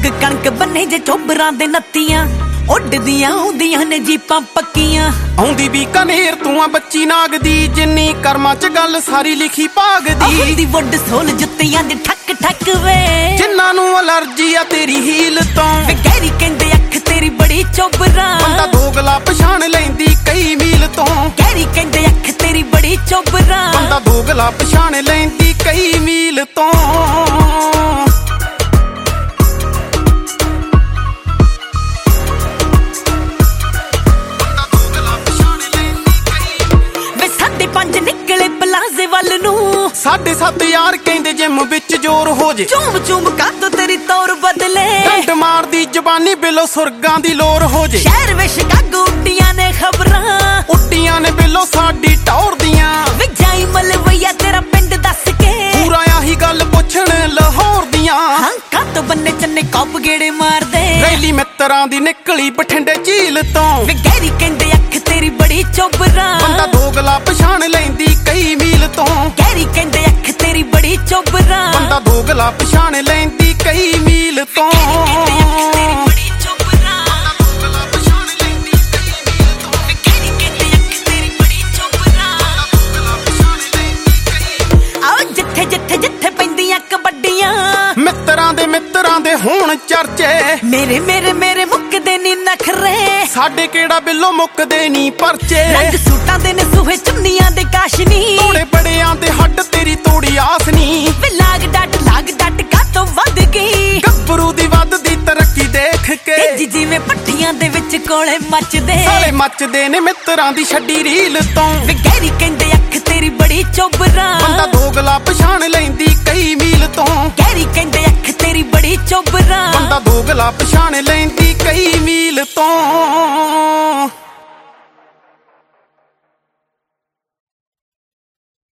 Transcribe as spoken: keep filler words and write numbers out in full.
ਪੱਗ ਕਣਕ ਬੰਨੇ ਜੇ ਚੋਬਰਾਂ ਦੇ ਨੱਤੀਆਂ ਉੱਡਦੀਆਂ ਆਉਂਦੀਆਂ ਨੇ ਜੀਪਾਂ ਪੱਕੀਆਂ ਆਉਂਦੀ ਵੀ ਕਨੇਰ ਤੂੰ ਆ ਬੱਚੀ ਨਾਗ ਦੀ ਜਿੰਨੀ ਕਰਮਾਂ ਚ ਗੱਲ ਸਾਰੀ ਲਿਖੀ ਭਾਗ ਦੀ ਆਉਂਦੀ ਵੱਡ ਸੋਲ ਜੁੱਤੀਆਂ ਦੇ ਠੱਕ ਠੱਕ ਵੇ ਜਿੰਨਾਂ ਨੂੰ ਅਲਰਜੀ ਆ ਤੇਰੀ ਹੀਲ ਤੋਂ ਵੇ ਗਹਿਰੀ ਕਹਿੰਦੇ ਅੱਖ ਤੇਰੀ ਬੜੀ ਚੋਬਰਾਂ ਬੰਦਾ ਦੋਗਲਾ ਪਛਾਣ ਲੈਂਦੀ ਕਈ ਮੀਲ ਤੋਂ ਗਹਿਰੀ ਕਹਿੰਦੇ ਅੱਖ ਤੇਰੀ ਬੜੀ ਚੋਬਰਾਂ ਬੰਦਾ ਦੋਗਲਾ ਪਛਾਣ ਲੈਂਦੀ ਕਈ ਮੀਲ ਤੋਂ ਪੰਜ ਨਿਕਲੇ ਪਲਾਜ਼ੇ ਵੱਲ ਨੂੰ ਸਾਢੇ ਸੱਤ ਯਾਰ ਕਹਿੰਦੇ ਜਿਮ ਵਿੱਚ ਜ਼ੋਰ ਹੋ ਜੇ ਚੂਮ ਚੂਮ ਕੱਦ ਤੇਰੀ ਤੌਰ ਬਦਲੇ ਡੰਡ ਮਾਰਦੀ ਜ਼ਬਾਨੀ ਬਿਲੋ ਸੁਰਗਾਂ ਦੀ ਲੋਰ ਹੋ ਜੇ ਸ਼ਹਿਰ ਵਿੱਚ ਕਾਗੂ ਉੱਡੀਆਂ ਨੇ ਖਬਰਾਂ ਉੱਡੀਆਂ ਨੇ ਬਿਲੋ ਸਾਡੀ ਟੌਰ ਦੀਆਂ ਵੇ ਜਾਈ ਮਲਵਈਆ ਤੇਰਾ ਪਿੰਡ ਦੱਸ ਕੇ ਪੂਰਾ ਆਹੀ ਗੱਲ ਪੁੱਛਣ ਲਾਹੌਰ ਦੀਆਂ ਹਾਂ ਕੱਦ ਬੰਨੇ ਚੰਨੇ ਕੱਪ ਗੇੜੇ ਮਾਰਦੇ ਰੈਲੀ ਮਿੱਤਰਾਂ ਦੀ ਨਿਕਲੀ ਬਠਿੰਡੇ ਝੀਲ ਤੋਂ ਵੇ ਗਹਿਰੀ ਕਹਿੰਦੇ ਅੱਖ ਤੇਰੀ ਬੜੀ ਚੋਬਰਾਂ ਬੰਦਾ ਦੋਗਲਾ ਪਛਾਣ ਲੈਂਦੀ ਕਈ ਮੀਲ ਤੋਂ ਗਹਿਰੀ ਕਹਿੰਦੇ ਅੱਖ ਤੇਰੀ ਬੜੀ ਚੋਬਰਾਂ ਬੰਦਾ ਦੋਗਲਾ ਪਛਾਣ ਲੈਂਦੀ ਕਈ ਮੀਲ ਤੋਂ ਜਿੱਥੇ ਜਿੱਥੇ ਜਿੱਥੇ ਪੈਂਦੀਆਂ ਕਬੱਡੀਆਂ ਮਿੱਤਰਾਂ ਦੇ ਮਿੱਤਰਾਂ ਦੇ ਹੋਣ ਚਰਚੇ ਮੇਰੇ ਮੇਰੇ ਮੇਰੇ ਮੁੱਕਦੇ ਨੀ ਨਖਰੇ ਸਾਡੇ ਕਿਹੜਾ ਬਿੱਲੋ ਮੁੱਕਦੇ ਨੀ ਪਰਚੇ ਰੰਗ ਸੂਟਾਂ ਦੇ ਨੇ ਸੂਹੇ ਚੁੰਨੀਆਂ ਦੇ ਕਾਸ਼ਨੀ ਤੋੜੇ ਬੜਿਆਂ ਦੇ ਹੱਡ ਤੇਰੀ ਤੋੜੀ ਆਸ ਨੀ ਵੇ ਲਾਗ ਡੱਟ ਲਾਗ ਡੱਟ ਕਾਤੋਂ ਵੱਧ ਗਈ ਗੱਭਰੂ ਦੀ ਵੱਧਦੀ ਤਰੱਕੀ ਦੇਖ ਕੇ ਜੀ ਜਿਵੇਂ ਪੱਟੀਆਂ ਦੇ ਵਿੱਚ ਕੋਲੇ ਮੱਚਦੇ ਸਾਲੇ ਮੱਚਦੇ ਨੇ ਮਿੱਤਰਾਂ ਦੀ ਛੱਡੀ ਰੀਲ ਤੋਂ ਵੇ ਗਹਿਰੀ ਕਹਿੰਦੇ ਅੱਖ ਤੇਰੀ ਬੜੀ ਚੋਬਰਾਂ ਬੰਦਾ ਦੋਗਲਾ ਪਛਾਣ ਲੈਂਦੀ ਕਈ ਮੀਲ ਤੋਂ ਗਹਿਰੀ ਕਹਿੰਦੇ ਅੱਖ ਤੇਰੀ ਬੜੀ ਚੋਬਰਾਂ ਬੰਦਾ ਦੋਗਲਾ ਪਛਾਣ